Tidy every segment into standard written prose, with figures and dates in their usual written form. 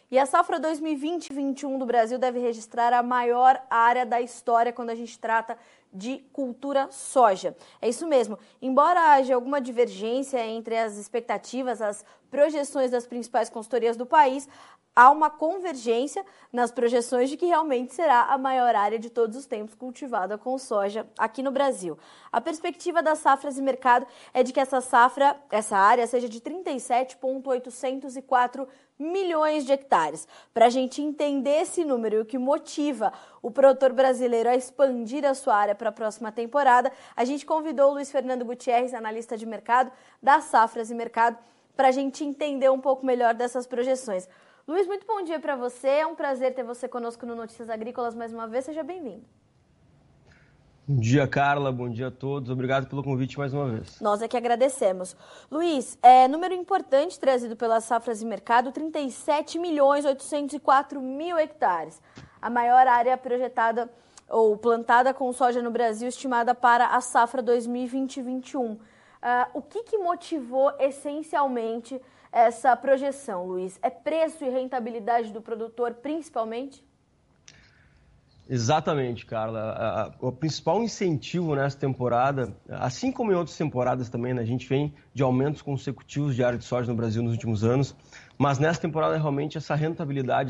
E a safra 2020-21 do Brasil deve registrar a maior área da história quando a gente trata de cultura soja. É isso mesmo. Embora haja alguma divergência entre as expectativas, as projeções das principais consultorias do país, há uma convergência nas projeções de que realmente será a maior área de todos os tempos cultivada com soja aqui no Brasil. A perspectiva das safras e mercado é de que essa área seja de 37,804 milhões de hectares. Para a gente entender esse número e o que motiva o produtor brasileiro a expandir a sua área para a próxima temporada, a gente convidou o Luiz Fernando Gutierrez, analista de mercado das safras e mercado, para a gente entender um pouco melhor dessas projeções. Luiz, muito bom dia para você. É um prazer ter você conosco no Notícias Agrícolas mais uma vez. Seja bem-vindo. Bom dia, Carla. Bom dia a todos. Obrigado pelo convite mais uma vez. Nós é que agradecemos. Luiz, número importante trazido pelas safras e mercado, 37.804.000 hectares. A maior área projetada ou plantada com soja no Brasil, estimada para a safra 2020-21. O que motivou essencialmente essa projeção, Luiz? É preço e rentabilidade do produtor, principalmente? Exatamente, Carla. O principal incentivo nessa temporada, assim como em outras temporadas também, né, a gente vem de aumentos consecutivos de área de soja no Brasil nos últimos anos, mas nessa temporada realmente essa rentabilidade,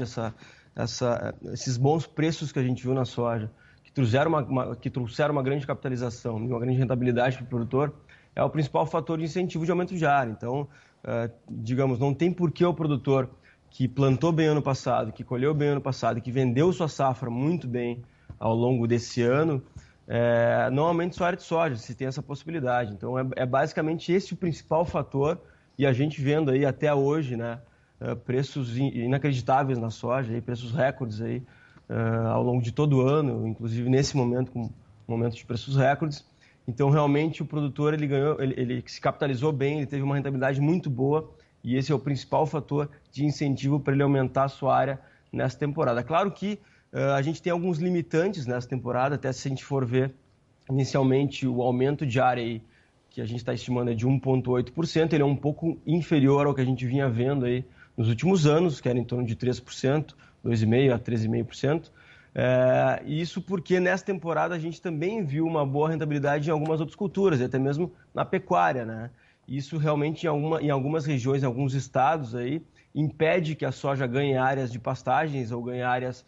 esses bons preços que a gente viu na soja, que trouxeram uma grande capitalização e uma grande rentabilidade para o produtor, é o principal fator de incentivo de aumento de área. Então, digamos, não tem por que o produtor que plantou bem ano passado, que colheu bem ano passado, que vendeu sua safra muito bem ao longo desse ano, não aumente sua área de soja, se tem essa possibilidade. Então, é basicamente esse o principal fator, e a gente vendo aí até hoje, né, preços inacreditáveis na soja, aí, preços recordes aí, ao longo de todo o ano, inclusive nesse momento, com momentos de preços recordes. Então, realmente, o produtor ele se capitalizou bem, ele teve uma rentabilidade muito boa e esse é o principal fator de incentivo para ele aumentar a sua área nessa temporada. Claro que a gente tem alguns limitantes nessa temporada, até se a gente for ver inicialmente o aumento de área aí, que a gente está estimando é de 1,8%, ele é um pouco inferior ao que a gente vinha vendo aí nos últimos anos, que era em torno de 3%, 2,5% a 13,5%. Isso porque nessa temporada a gente também viu uma boa rentabilidade em algumas outras culturas, e até mesmo na pecuária, né? Isso realmente em algumas regiões, em alguns estados aí, impede que a soja ganhe áreas de pastagens ou ganhe áreas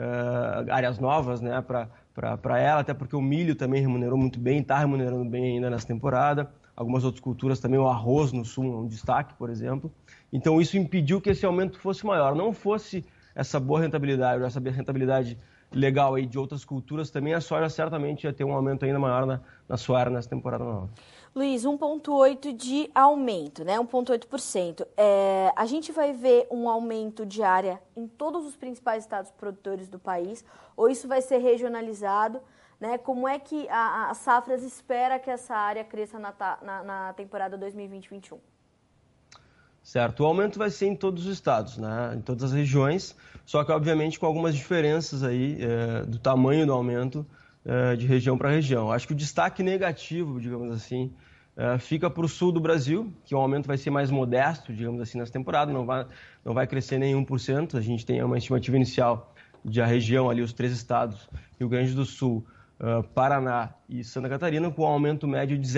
novas, né, para ela, até porque o milho também remunerou muito bem, está remunerando bem ainda nessa temporada. Algumas outras culturas também, o arroz no sul é um destaque, por exemplo. Então isso impediu que esse aumento fosse maior. Não fosse essa boa rentabilidade, essa rentabilidade legal aí de outras culturas, também a soja certamente ia ter um aumento ainda maior na sua área nessa temporada nova. Luiz, 1,8% de aumento, né? 1,8%. A gente vai ver um aumento de área em todos os principais estados produtores do país, ou isso vai ser regionalizado, né? Como é que a Safras espera que essa área cresça na temporada 2020-21? Certo, o aumento vai ser em todos os estados, né? Em todas as regiões, só que obviamente com algumas diferenças aí do tamanho do aumento de região para região. Acho que o destaque negativo, digamos assim, fica para o sul do Brasil, que o aumento vai ser mais modesto, digamos assim, nessa temporada, não vai crescer nem 1%. A gente tem uma estimativa inicial de a região ali, os 3 estados, Rio Grande do Sul, Paraná e Santa Catarina, com um aumento médio de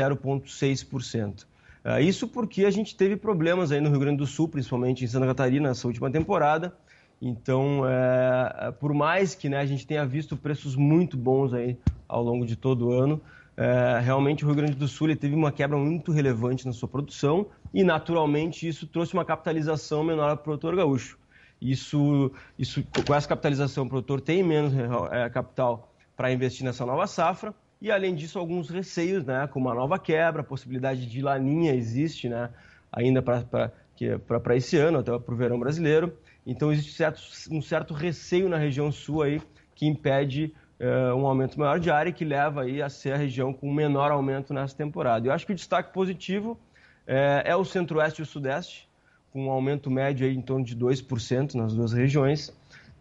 0,6%. Isso porque a gente teve problemas aí no Rio Grande do Sul, principalmente em Santa Catarina, nessa última temporada. Então, por mais que, né, a gente tenha visto preços muito bons aí ao longo de todo o ano, realmente o Rio Grande do Sul ele teve uma quebra muito relevante na sua produção e, naturalmente, isso trouxe uma capitalização menor para o produtor gaúcho. Isso, com essa capitalização, o produtor tem menos capital para investir nessa nova safra. E, além disso, alguns receios, né, como a nova quebra, a possibilidade de laninha existe, né, ainda para esse ano, até para o verão brasileiro. Então, existe um certo receio na região sul aí, que impede um aumento maior de área e que leva aí a ser a região com menor aumento nessa temporada. Eu acho que o destaque positivo é o centro-oeste e o sudeste, com um aumento médio aí em torno de 2% nas duas regiões.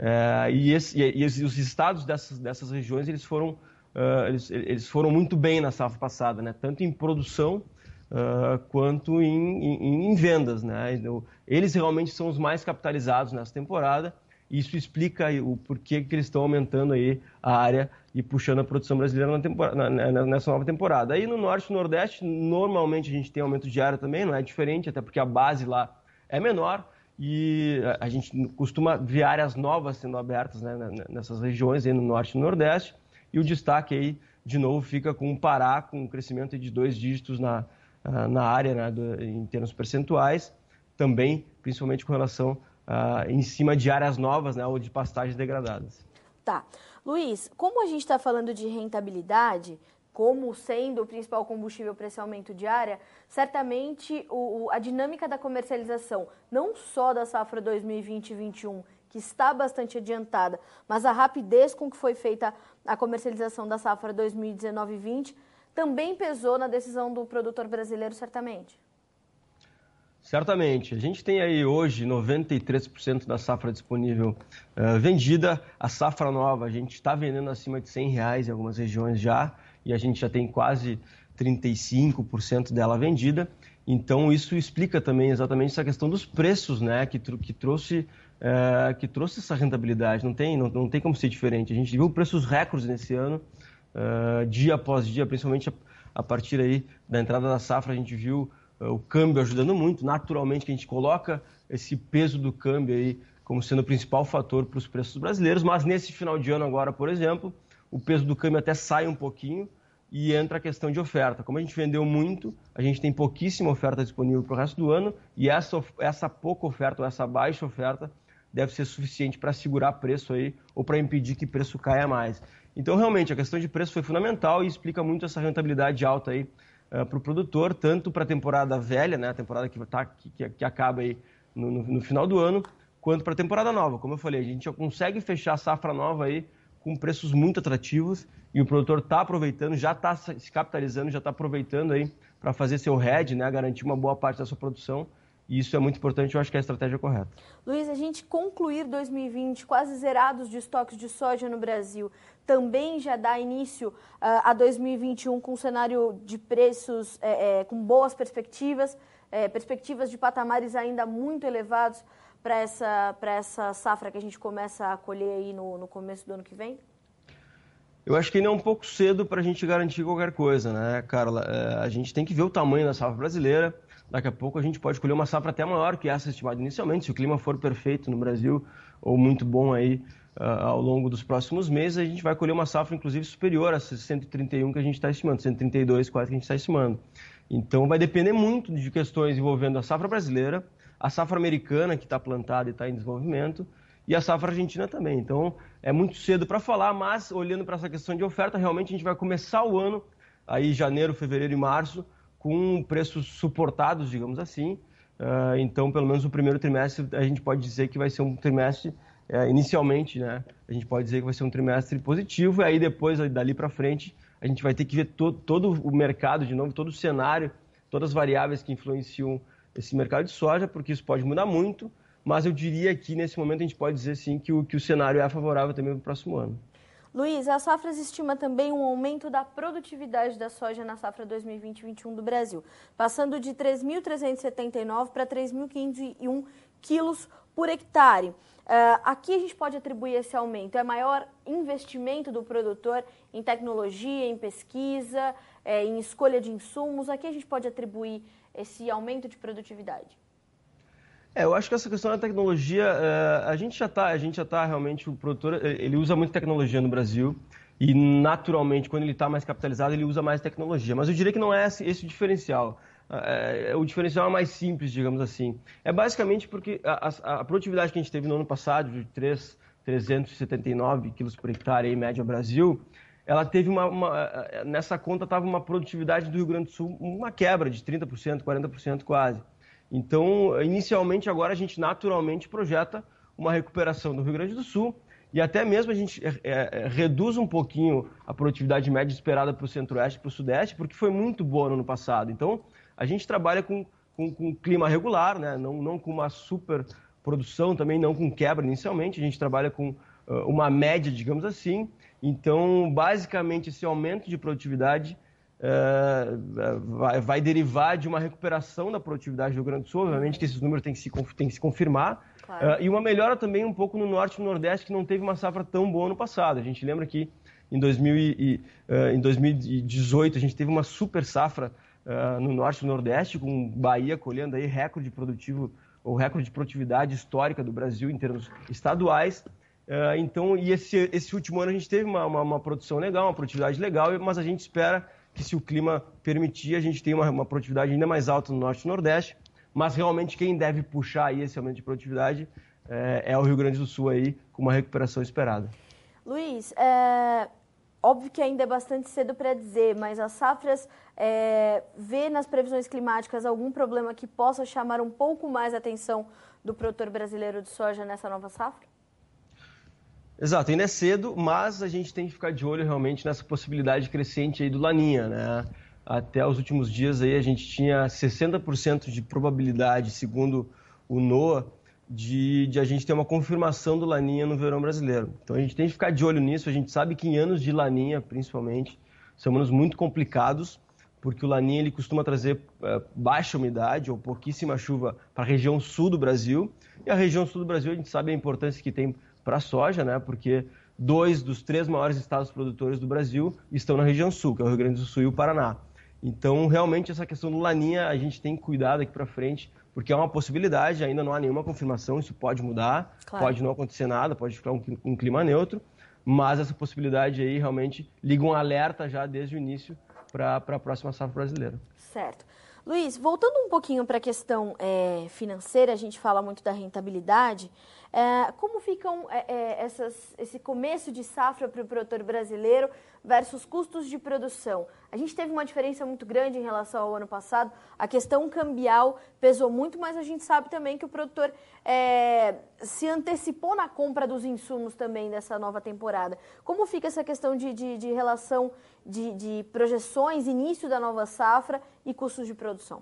E os estados dessas regiões eles foram muito bem na safra passada, né? Tanto em produção quanto em vendas, né? Eles realmente são os mais capitalizados nessa temporada. Isso explica o porquê que eles estão aumentando aí a área e puxando a produção brasileira nessa nova temporada. Aí no Norte e no Nordeste, normalmente a gente tem aumento de área também, não é diferente, até porque a base lá é menor e a gente costuma ver áreas novas sendo abertas, né, nessas regiões aí no Norte e no Nordeste. E o destaque aí, de novo, fica com o Pará, com um crescimento de 2 dígitos na área, né, em termos percentuais, também, principalmente com relação em cima de áreas novas, né, ou de pastagens degradadas. Tá. Luiz, como a gente está falando de rentabilidade, como sendo o principal combustível para esse aumento de área, certamente a dinâmica da comercialização, não só da safra 2020-21, que está bastante adiantada, mas a rapidez com que foi feita a comercialização da safra 2019-20 também pesou na decisão do produtor brasileiro, certamente. Certamente. A gente tem aí hoje 93% da safra disponível vendida. A safra nova, a gente está vendendo acima de R$100 em algumas regiões já, e a gente já tem quase 35% dela vendida. Então, isso explica também exatamente essa questão dos preços, né, que trouxe essa rentabilidade. Não tem como ser diferente. A gente viu preços recordes nesse ano, dia após dia, principalmente a partir aí da entrada da safra, a gente viu o câmbio ajudando muito. Naturalmente que a gente coloca esse peso do câmbio aí como sendo o principal fator para os preços brasileiros, mas nesse final de ano agora, por exemplo, o peso do câmbio até sai um pouquinho e entra a questão de oferta. Como a gente vendeu muito, a gente tem pouquíssima oferta disponível para o resto do ano e essa pouca oferta ou essa baixa oferta deve ser suficiente para segurar preço aí ou para impedir que o preço caia mais. Então, realmente, a questão de preço foi fundamental e explica muito essa rentabilidade alta aí para o produtor, tanto para a temporada velha, né, a temporada que acaba aí no final do ano, quanto para a temporada nova. Como eu falei, a gente já consegue fechar a safra nova aí com preços muito atrativos e o produtor está aproveitando, já está se capitalizando, já está aproveitando aí para fazer seu hedge, né, garantir uma boa parte da sua produção. E isso é muito importante, eu acho que é a estratégia correta. Luiz, a gente concluir 2020 quase zerados de estoques de soja no Brasil também já dá início a 2021 com um cenário de preços com boas perspectivas, perspectivas de patamares ainda muito elevados para essa safra que a gente começa a colher aí no começo do ano que vem? Eu acho que ainda é um pouco cedo para a gente garantir qualquer coisa, né, Carla? A gente tem que ver o tamanho da safra brasileira. Daqui a pouco a gente pode colher uma safra até maior que essa estimada inicialmente, se o clima for perfeito no Brasil ou muito bom aí ao longo dos próximos meses, a gente vai colher uma safra inclusive superior a esses 131 que a gente está estimando, 132 quase que a gente está estimando. Então vai depender muito de questões envolvendo a safra brasileira, a safra americana que está plantada e está em desenvolvimento e a safra argentina também. Então é muito cedo para falar, mas olhando para essa questão de oferta, realmente a gente vai começar o ano, aí janeiro, fevereiro e março, com preços suportados, digamos assim. Então, pelo menos o primeiro trimestre, a gente pode dizer que vai ser um trimestre, inicialmente, né? A gente pode dizer que vai ser um trimestre positivo, e aí depois, dali para frente, a gente vai ter que ver todo o mercado de novo, todo o cenário, todas as variáveis que influenciam esse mercado de soja, porque isso pode mudar muito, mas eu diria que nesse momento a gente pode dizer sim que o cenário é favorável também para o próximo ano. Luiz, a Safras estima também um aumento da produtividade da soja na safra 2020-21 do Brasil, passando de 3.379 para 3.501 quilos por hectare. Aqui a gente pode atribuir esse aumento, é maior investimento do produtor em tecnologia, em pesquisa, em escolha de insumos, aqui a gente pode atribuir esse aumento de produtividade? Eu acho que essa questão da tecnologia, a gente já está realmente, o produtor, ele usa muita tecnologia no Brasil e naturalmente quando ele está mais capitalizado ele usa mais tecnologia, mas eu diria que não é esse o diferencial. O diferencial é mais simples, digamos assim. É basicamente porque a produtividade que a gente teve no ano passado, de 379 quilos por hectare em média Brasil, ela teve nessa conta estava uma produtividade do Rio Grande do Sul, uma quebra de 30%, 40% quase. Então, inicialmente, agora a gente naturalmente projeta uma recuperação do Rio Grande do Sul e até mesmo a gente reduz um pouquinho a produtividade média esperada para o Centro-Oeste e para o Sudeste, porque foi muito boa no ano passado. Então, a gente trabalha com clima regular, né? Não com uma super produção, também não com quebra inicialmente, a gente trabalha com uma média, digamos assim. Então, basicamente, esse aumento de produtividade vai derivar de uma recuperação da produtividade do Rio Grande do Sul. Obviamente que esses números têm que se confirmar. Claro. E uma melhora também um pouco no Norte e no Nordeste, que não teve uma safra tão boa no passado. A gente lembra que em 2018 a gente teve uma super safra no Norte e no Nordeste, com Bahia colhendo aí recorde produtivo, ou recorde de produtividade histórica do Brasil em termos estaduais. Então, e esse último ano a gente teve uma produção legal, uma produtividade legal, mas a gente espera que, se o clima permitir, a gente tenha uma produtividade ainda mais alta no Norte e no Nordeste. Mas realmente quem deve puxar aí esse aumento de produtividade é o Rio Grande do Sul aí, com uma recuperação esperada. Luiz, óbvio que ainda é bastante cedo para dizer, mas as safras vê nas previsões climáticas algum problema que possa chamar um pouco mais a atenção do produtor brasileiro de soja nessa nova safra? Exato, ainda é cedo, mas a gente tem que ficar de olho realmente nessa possibilidade crescente aí do Laninha, né? Até os últimos dias aí a gente tinha 60% de probabilidade, segundo o NOAA, de a gente ter uma confirmação do Laninha no verão brasileiro. Então a gente tem que ficar de olho nisso. A gente sabe que em anos de Laninha, principalmente, são anos muito complicados, porque o Laninha ele costuma trazer baixa umidade ou pouquíssima chuva para a região sul do Brasil. E a região sul do Brasil, a gente sabe a importância que tem para a soja, né? Porque 2 dos 3 maiores estados produtores do Brasil estão na região sul, que é o Rio Grande do Sul e o Paraná. Então, realmente, essa questão do Laninha, a gente tem que cuidar daqui para frente, porque é uma possibilidade, ainda não há nenhuma confirmação, isso pode mudar, claro. Pode não acontecer nada, pode ficar um clima neutro, mas essa possibilidade aí realmente liga um alerta já desde o início para a próxima safra brasileira. Certo. Luiz, voltando um pouquinho para a questão financeira, a gente fala muito da rentabilidade. Como ficam esse começo de safra para o produtor brasileiro versus custos de produção? A gente teve uma diferença muito grande em relação ao ano passado. A questão cambial pesou muito, mas a gente sabe também que o produtor se antecipou na compra dos insumos também dessa nova temporada. Como fica essa questão de relação de projeções, início da nova safra e custos de produção?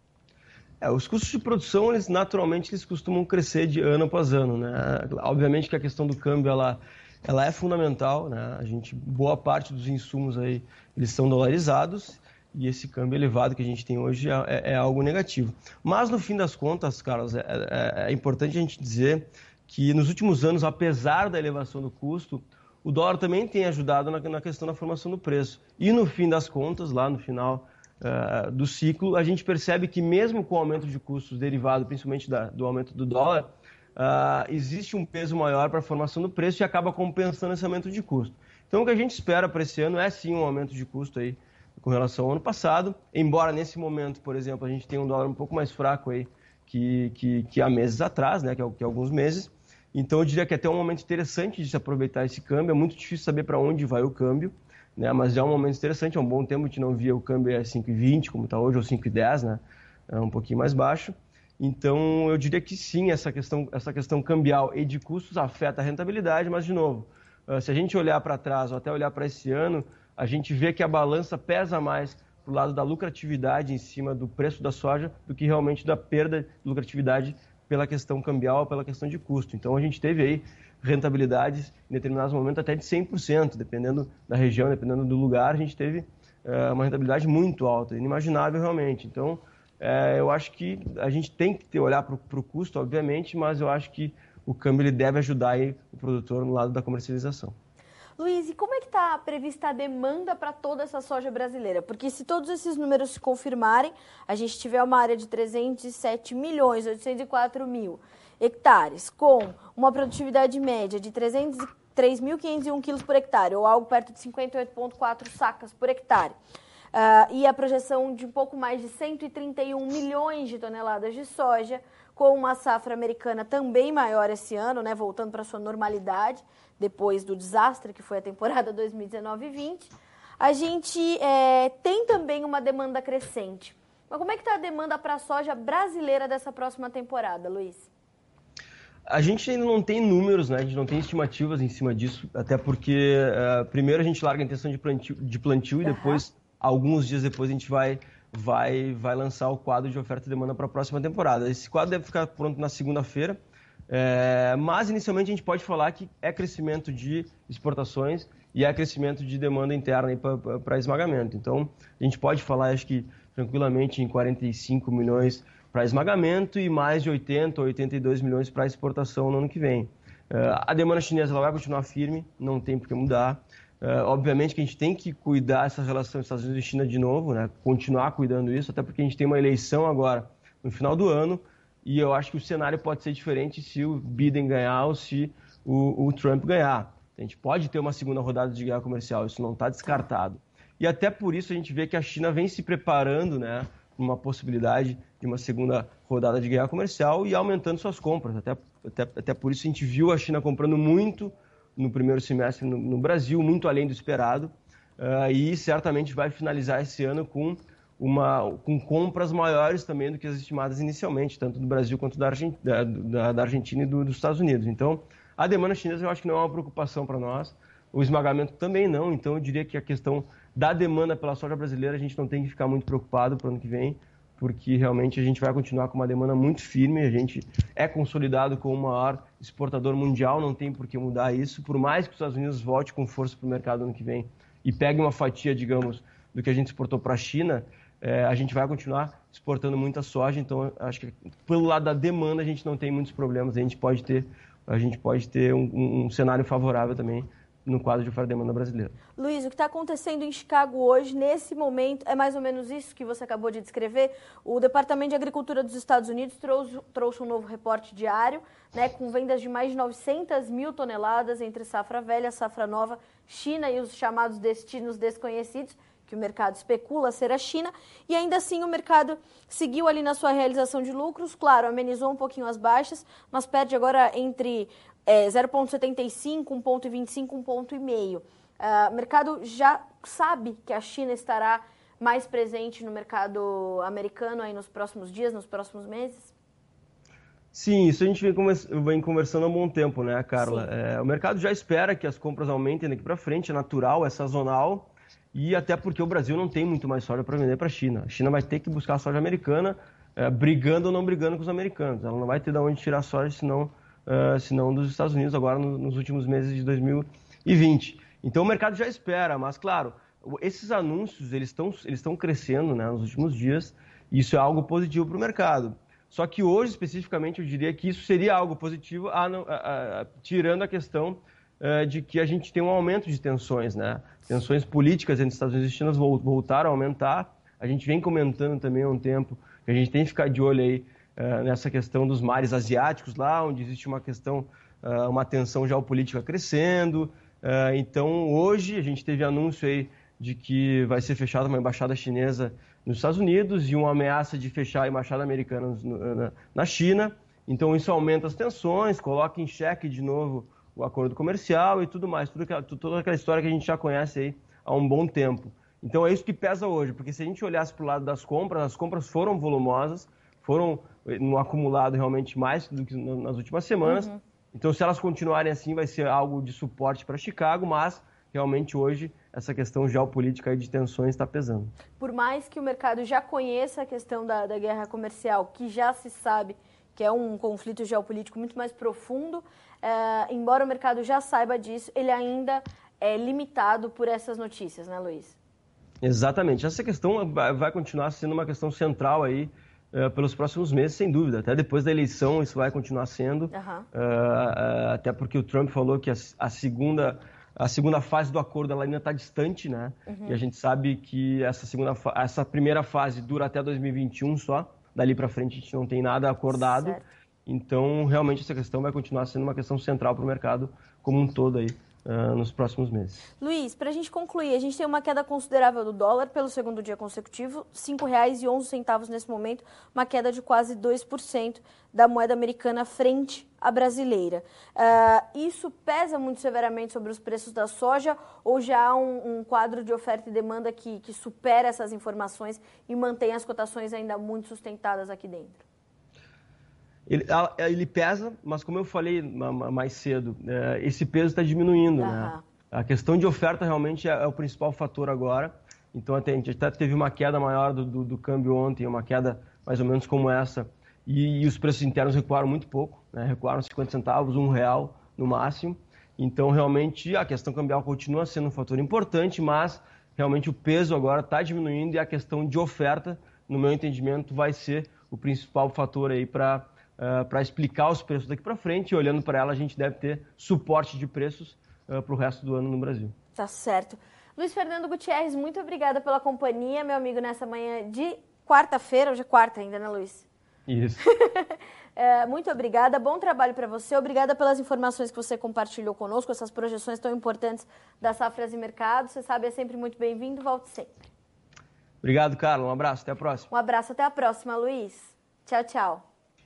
Os custos de produção, naturalmente, eles costumam crescer de ano após ano, né? Obviamente que a questão do câmbio, ela é fundamental, né? Boa parte dos insumos aí, eles são dolarizados, e esse câmbio elevado que a gente tem hoje é algo negativo. Mas, no fim das contas, Carlos, é importante a gente dizer que nos últimos anos, apesar da elevação do custo, o dólar também tem ajudado na questão da formação do preço. E, no fim das contas, lá no final do ciclo, a gente percebe que mesmo com o aumento de custos derivado principalmente do aumento do dólar, existe um peso maior para a formação do preço e acaba compensando esse aumento de custo. Então o que a gente espera para esse ano é sim um aumento de custo aí com relação ao ano passado, embora nesse momento, por exemplo, a gente tenha um dólar um pouco mais fraco aí que há meses atrás, né, que há alguns meses. Então eu diria que é até um momento interessante de se aproveitar esse câmbio. É muito difícil saber para onde vai o câmbio, né? Mas já é um momento interessante, é um bom tempo que não via o câmbio a 5,20, como está hoje, ou 5,10, né? É um pouquinho mais baixo. Então, eu diria que sim, essa questão cambial e de custos afeta a rentabilidade, mas, de novo, se a gente olhar para trás ou até olhar para esse ano, a gente vê que a balança pesa mais para o lado da lucratividade em cima do preço da soja do que realmente da perda de lucratividade pela questão cambial, pela questão de custo. Então, a gente teve aí rentabilidades em determinados momentos até de 100%, dependendo da região, dependendo do lugar, a gente teve uma rentabilidade muito alta, inimaginável realmente. Então, eu acho que a gente tem que olhar para o custo, obviamente, mas eu acho que o câmbio ele deve ajudar aí o produtor no lado da comercialização. Luiz, e como é que está prevista a demanda para toda essa soja brasileira? Porque se todos esses números se confirmarem, a gente tiver uma área de 307.804.000 hectares, com uma produtividade média de 3.501 quilos por hectare, ou algo perto de 58,4 sacas por hectare, e a projeção de um pouco mais de 131 milhões de toneladas de soja, com uma safra americana também maior esse ano, né, voltando para sua normalidade, depois do desastre que foi a temporada 2019-20, a gente tem também uma demanda crescente. Mas como é que está a demanda para a soja brasileira dessa próxima temporada, Luiz? A gente ainda não tem números, né? A gente não tem estimativas em cima disso, até porque primeiro a gente larga a intenção de plantio e depois, alguns dias depois, a gente vai lançar o quadro de oferta e demanda para a próxima temporada. Esse quadro deve ficar pronto na segunda-feira, mas inicialmente a gente pode falar que é crescimento de exportações e há crescimento de demanda interna para esmagamento. Então, a gente pode falar, acho que tranquilamente, em 45 milhões para esmagamento e mais de 80 ou 82 milhões para exportação no ano que vem. A demanda chinesa ela vai continuar firme, não tem por que mudar. Obviamente que a gente tem que cuidar dessa relação Estados Unidos e China de novo, né? Continuar cuidando isso, até porque a gente tem uma eleição agora no final do ano e eu acho que o cenário pode ser diferente se o Biden ganhar ou se o Trump ganhar. A gente pode ter uma segunda rodada de guerra comercial, isso não está descartado. E até por isso a gente vê que a China vem se preparando, né, uma possibilidade de uma segunda rodada de guerra comercial e aumentando suas compras. Até por isso a gente viu a China comprando muito no primeiro semestre no Brasil, muito além do esperado, e certamente vai finalizar esse ano com compras maiores também do que as estimadas inicialmente, tanto do Brasil quanto da Argentina e dos Estados Unidos. Então, a demanda chinesa eu acho que não é uma preocupação para nós, o esmagamento também não, então eu diria que a questão da demanda pela soja brasileira a gente não tem que ficar muito preocupado para o ano que vem, porque realmente a gente vai continuar com uma demanda muito firme, a gente é consolidado como o maior exportador mundial, não tem por que mudar isso, por mais que os Estados Unidos volte com força para o mercado ano que vem e pegue uma fatia, digamos, do que a gente exportou para a China, a gente vai continuar exportando muita soja, então acho que pelo lado da demanda a gente não tem muitos problemas, a gente pode ter um cenário favorável também no quadro de oferta e demanda brasileira. Luiz, o que está acontecendo em Chicago hoje, nesse momento, é mais ou menos isso que você acabou de descrever? O Departamento de Agricultura dos Estados Unidos trouxe um novo reporte diário, né, com vendas de mais de 900 mil toneladas entre safra velha, safra nova, China e os chamados destinos desconhecidos, que o mercado especula ser a China, e ainda assim o mercado seguiu ali na sua realização de lucros, claro, amenizou um pouquinho as baixas, mas perde agora entre 0,75, 1,25, 1,5. O mercado já sabe que a China estará mais presente no mercado americano aí nos próximos dias, nos próximos meses? Sim, isso a gente vem conversando há um bom tempo, né, Carla? O mercado já espera que as compras aumentem daqui para frente, é natural, é sazonal, e até porque o Brasil não tem muito mais soja para vender para a China. A China vai ter que buscar a soja americana, brigando ou não brigando com os americanos. Ela não vai ter de onde tirar soja, senão dos Estados Unidos agora nos últimos meses de 2020. Então o mercado já espera, mas claro, esses anúncios eles estão crescendo, né, nos últimos dias, e isso é algo positivo para o mercado. Só que hoje, especificamente, eu diria que isso seria algo positivo, tirando a questão de que a gente tem um aumento de tensões, né? Tensões políticas entre Estados Unidos e China voltaram a aumentar. A gente vem comentando também há um tempo que a gente tem que ficar de olho aí nessa questão dos mares asiáticos lá, onde existe uma tensão geopolítica crescendo. Então, hoje a gente teve anúncio aí de que vai ser fechada uma embaixada chinesa nos Estados Unidos e uma ameaça de fechar a embaixada americana na China. Então, isso aumenta as tensões, coloca em xeque de novo o acordo comercial e tudo mais, toda aquela história que a gente já conhece aí há um bom tempo. Então, é isso que pesa hoje, porque se a gente olhasse para o lado das compras, as compras foram volumosas, foram no acumulado realmente mais do que nas últimas semanas. Uhum. Então, se elas continuarem assim, vai ser algo de suporte para Chicago, mas realmente hoje essa questão geopolítica de tensões está pesando. Por mais que o mercado já conheça a questão da guerra comercial, que já se sabe que é um conflito geopolítico muito mais profundo, embora o mercado já saiba disso, ele ainda é limitado por essas notícias, né, Luiz? Exatamente. Essa questão vai continuar sendo uma questão central aí pelos próximos meses, sem dúvida. Até depois da eleição isso vai continuar sendo, até porque o Trump falou que a segunda fase do acordo ela ainda está distante, né? Uhum. E a gente sabe que essa primeira fase dura até 2021 só. Dali para frente a gente não tem nada acordado. Certo. Então, realmente, essa questão vai continuar sendo uma questão central para o mercado como um todo aí nos próximos meses. Luiz, para a gente concluir, a gente tem uma queda considerável do dólar pelo segundo dia consecutivo, R$ 5,11 nesse momento, uma queda de quase 2% da moeda americana frente à brasileira. Isso pesa muito severamente sobre os preços da soja ou já há um quadro de oferta e demanda que supera essas informações e mantém as cotações ainda muito sustentadas aqui dentro? Ele pesa, mas como eu falei mais cedo, esse peso está diminuindo. Né? A questão de oferta realmente é o principal fator agora. Então, a gente até teve uma queda maior do câmbio ontem, uma queda mais ou menos como essa. E os preços internos recuaram muito pouco, né? Recuaram 50 centavos, R$1 no máximo. Então, realmente, a questão cambial continua sendo um fator importante, mas realmente o peso agora está diminuindo e a questão de oferta, no meu entendimento, vai ser o principal fator aí para explicar os preços daqui para frente. E olhando para ela, a gente deve ter suporte de preços para o resto do ano no Brasil. Tá certo. Luiz Fernando Gutierrez, muito obrigada pela companhia, meu amigo, nessa manhã de quarta-feira. Hoje é quarta ainda, né, Luiz? Isso. Muito obrigada, bom trabalho para você, obrigada pelas informações que você compartilhou conosco, essas projeções tão importantes das safras e mercados. Você sabe, é sempre muito bem-vindo, volte sempre. Obrigado, Carla, um abraço, até a próxima. Um abraço, até a próxima, Luiz. Tchau, tchau.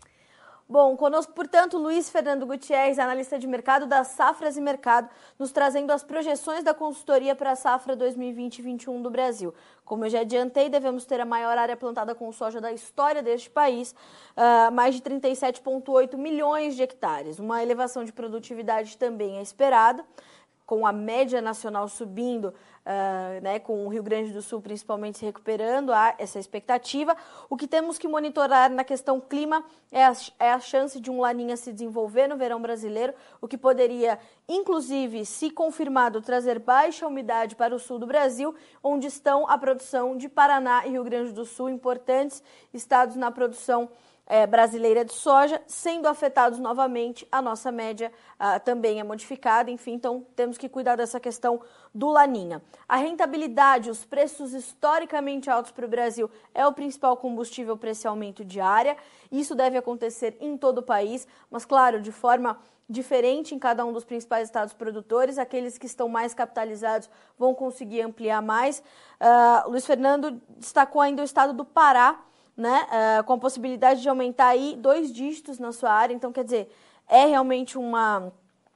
Bom, conosco, portanto, Luiz Fernando Gutierrez, analista de mercado das safras e mercado, nos trazendo as projeções da consultoria para a safra 2020-21 do Brasil. Como eu já adiantei, devemos ter a maior área plantada com soja da história deste país, mais de 37,8 milhões de hectares. Uma elevação de produtividade também é esperada, com a média nacional subindo, com o Rio Grande do Sul principalmente se recuperando, há essa expectativa. O que temos que monitorar na questão clima é a chance de um laninha se desenvolver no verão brasileiro, o que poderia, inclusive, se confirmado, trazer baixa umidade para o sul do Brasil, onde estão a produção de Paraná e Rio Grande do Sul, importantes estados na produção brasileira de soja, sendo afetados novamente, a nossa média também é modificada, enfim, então temos que cuidar dessa questão do laninha. A rentabilidade, os preços historicamente altos para o Brasil é o principal combustível para esse aumento de área, isso deve acontecer em todo o país, mas claro, de forma diferente em cada um dos principais estados produtores, aqueles que estão mais capitalizados vão conseguir ampliar mais. Luiz Fernando destacou ainda o estado do Pará, com a possibilidade de aumentar aí 2 dígitos na sua área. Então, quer dizer, é realmente uma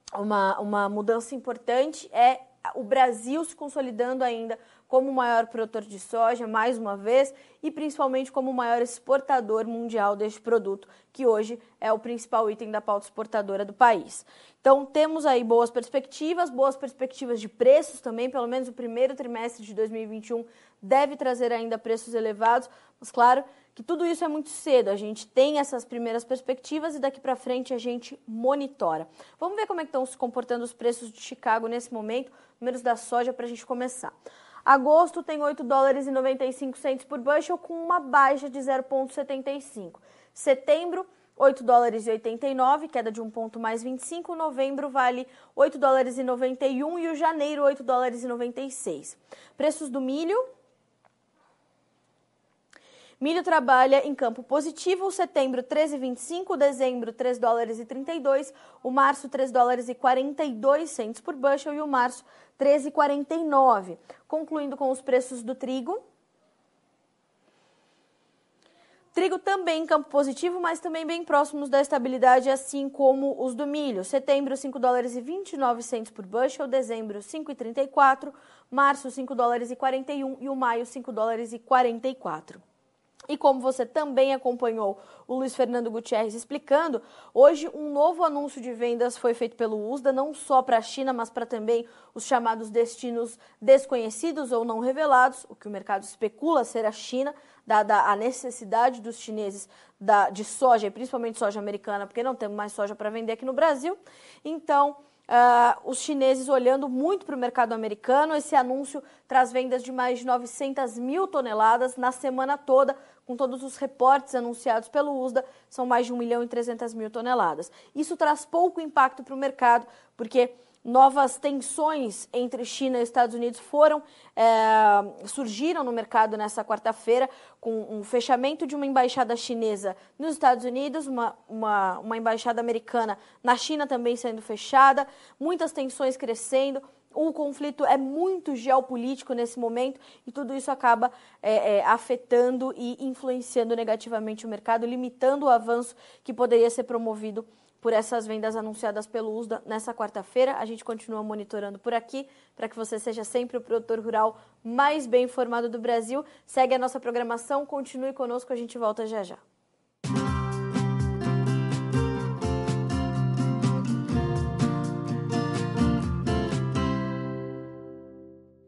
mudança importante, é o Brasil se consolidando ainda como o maior produtor de soja, mais uma vez, e principalmente como o maior exportador mundial deste produto, que hoje é o principal item da pauta exportadora do país. Então, temos aí boas perspectivas de preços também, pelo menos o primeiro trimestre de 2021 deve trazer ainda preços elevados, mas claro que tudo isso é muito cedo, a gente tem essas primeiras perspectivas e daqui para frente a gente monitora. Vamos ver como é que estão se comportando os preços de Chicago nesse momento, números da soja para a gente começar. Agosto tem $8,95 por bushel com uma baixa de 0,75. Setembro, $8,89, queda de 1 ponto mais 25. Novembro vale $8,91 e o janeiro $8,96. Preços do milho. Milho trabalha em campo positivo, setembro $13,25, dezembro $3,32, o março $3,42 por bushel e o março $13,49. Concluindo com os preços do trigo. Trigo também em campo positivo, mas também bem próximos da estabilidade, assim como os do milho. Setembro, $5,29 por bushel, dezembro, $5,34, março, $5,41 e o maio, $5,44. E como você também acompanhou o Luiz Fernando Gutierrez explicando, hoje um novo anúncio de vendas foi feito pelo USDA, não só para a China, mas para também os chamados destinos desconhecidos ou não revelados, o que o mercado especula ser a China, dada a necessidade dos chineses de soja, e principalmente soja americana, porque não temos mais soja para vender aqui no Brasil. Então, os chineses olhando muito para o mercado americano, esse anúncio traz vendas de mais de 900 mil toneladas na semana toda, com todos os reportes anunciados pelo USDA, são mais de 1.300.000 toneladas. Isso traz pouco impacto para o mercado, porque novas tensões entre China e Estados Unidos surgiram no mercado nessa quarta-feira, com um fechamento de uma embaixada chinesa nos Estados Unidos, uma embaixada americana na China também sendo fechada, muitas tensões crescendo. O conflito é muito geopolítico nesse momento e tudo isso acaba afetando e influenciando negativamente o mercado, limitando o avanço que poderia ser promovido por essas vendas anunciadas pelo USDA nessa quarta-feira. A gente continua monitorando por aqui para que você seja sempre o produtor rural mais bem informado do Brasil. Segue a nossa programação, continue conosco, a gente volta já já.